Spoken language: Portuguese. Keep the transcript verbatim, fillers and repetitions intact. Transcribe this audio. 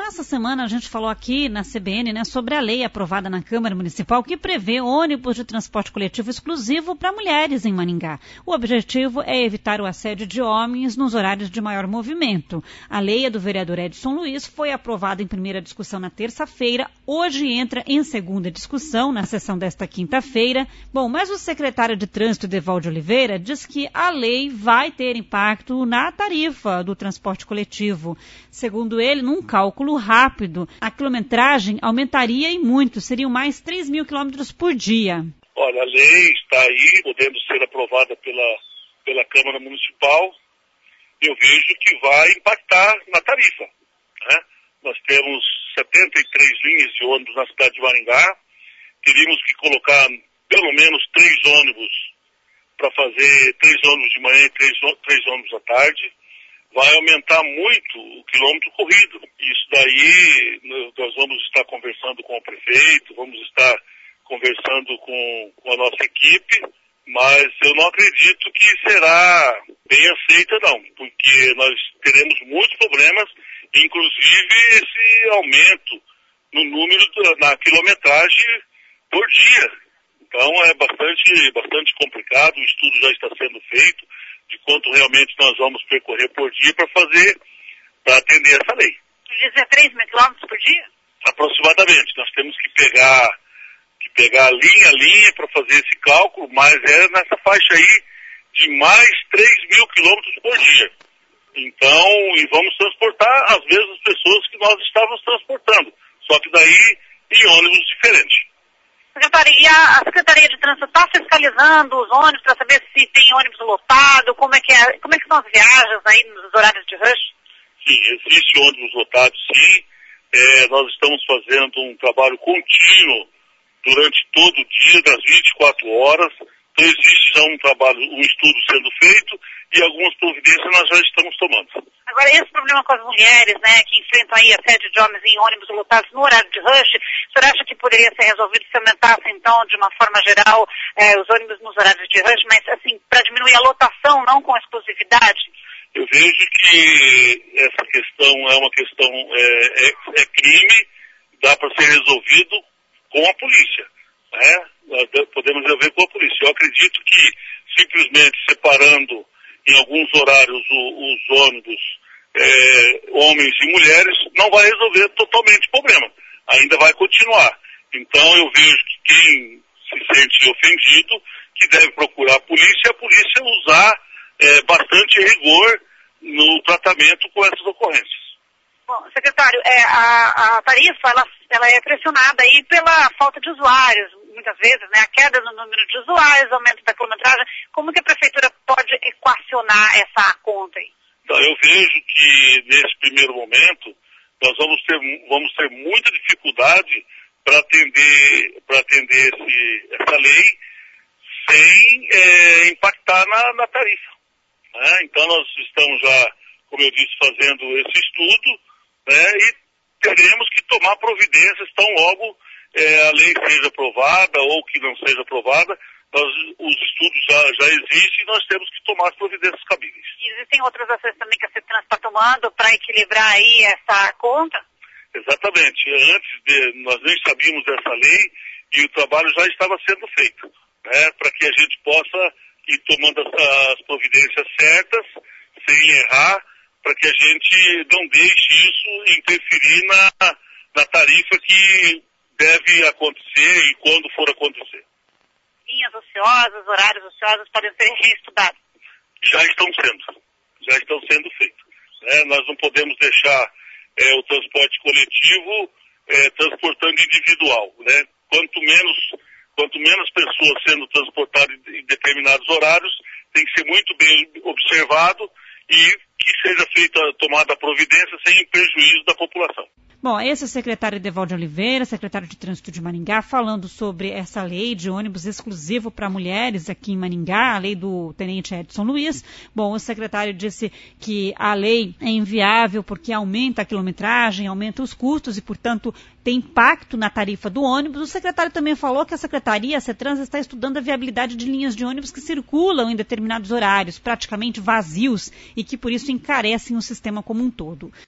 Então, essa semana a gente falou aqui na C B N, né, sobre a lei aprovada na Câmara Municipal que prevê ônibus de transporte coletivo exclusivo para mulheres em Maringá. O objetivo é evitar o assédio de homens nos horários de maior movimento. A lei é do vereador Edson Luiz, foi aprovada em primeira discussão na terça-feira, hoje entra em segunda discussão na sessão desta quinta-feira. Bom, mas o secretário de Trânsito, Devaldo Oliveira, diz que a lei vai ter impacto na tarifa do transporte coletivo. Segundo ele, num cálculo rápido, a quilometragem aumentaria e muito, seriam mais três mil quilômetros por dia. Olha, a lei está aí, podendo ser aprovada pela, pela Câmara Municipal. Eu vejo que vai impactar na tarifa, né? Nós temos setenta e três linhas de ônibus na cidade de Maringá. Teríamos que colocar pelo menos três ônibus para fazer três ônibus de manhã e três, três ônibus à tarde. Vai aumentar muito o quilômetro corrido. Isso daí nós vamos estar conversando com o prefeito, vamos estar conversando com, com a nossa equipe, mas eu não acredito que será bem aceita não, porque nós teremos muitos problemas, inclusive esse aumento no número, na quilometragem por dia. Então é bastante, bastante complicado, o estudo já está sendo feito de quanto realmente nós vamos percorrer por dia para fazer, para atender essa lei. Dizer três mil quilômetros por dia? Aproximadamente. Nós temos que pegar, que pegar linha a linha para fazer esse cálculo, mas é nessa faixa aí de mais três mil quilômetros por dia. Então, e vamos transportar as mesmas pessoas que nós estávamos transportando, só que daí em ônibus diferentes. Secretária, e a, a Secretaria de Trânsito está fiscalizando os ônibus para saber se tem ônibus lotado, como é que é, como é que são as viagens aí nos horários de rush? Sim, existe ônibus lotado, sim. É, nós estamos fazendo um trabalho contínuo durante todo o dia, das vinte e quatro horas. Então existe já um trabalho, um estudo sendo feito e algumas providências nós já estamos tomando. Agora, esse problema com as mulheres, né, que enfrentam aí assédio de homens em ônibus lotados no horário de rush, o senhor acha que poderia ser resolvido se aumentasse, então, de uma forma geral, eh, os ônibus nos horários de rush, mas, assim, para diminuir a lotação, não com exclusividade? Eu vejo que essa questão é uma questão, é, é, é crime, dá para ser resolvido com a polícia, né? Podemos resolver com a polícia. Eu acredito que simplesmente separando em alguns horários o, os ônibus, é, homens e mulheres, não vai resolver totalmente o problema. Ainda vai continuar. Então eu vejo que quem se sente ofendido, que deve procurar a polícia, e a polícia usar é, bastante rigor no tratamento com essas ocorrências. Bom, secretário, é, a, a tarifa ela, ela é pressionada aí pela falta de usuários, muitas vezes, né? A queda no número de usuários, aumento da quilometragem. Como que a prefeitura pode equacionar essa conta aí? Então, eu vejo que nesse primeiro momento nós vamos ter, vamos ter muita dificuldade para atender, para atender esse, essa lei sem é, impactar na, na tarifa, né? Então nós estamos já, como eu disse, fazendo esse estudo, né, e teremos que tomar providências tão logo é, a lei seja aprovada ou que não seja aprovada. Nós, os estudos já, já existem e nós temos que tomar as providências cabíveis. Existem outras ações também que a CETRANS está tomando para equilibrar aí essa conta? Exatamente. Antes de, nós nem sabíamos dessa lei e o trabalho já estava sendo feito, né, para que a gente possa ir tomando as, as providências certas, sem errar, para que a gente não deixe isso interferir na, na tarifa que deve acontecer e quando for acontecer. Linhas ociosas, horários ociosos podem ser reestudados? Já estão sendo, já estão sendo feitos, né? Nós não podemos deixar é, o transporte coletivo é, transportando individual, né? Quanto menos, quanto menos pessoas sendo transportadas em determinados horários, tem que ser muito bem observado e que seja feita, tomada a providência sem prejuízo da população. Bom, esse é o secretário Devaldo Oliveira, secretário de Trânsito de Maringá, falando sobre essa lei de ônibus exclusivo para mulheres aqui em Maringá, a lei do tenente Edson Luiz. Bom, o secretário disse que a lei é inviável porque aumenta a quilometragem, aumenta os custos e, portanto, tem impacto na tarifa do ônibus. O secretário também falou que a secretaria, a CETRANS, está estudando a viabilidade de linhas de ônibus que circulam em determinados horários, praticamente vazios, e que, por isso, encarecem o sistema como um todo.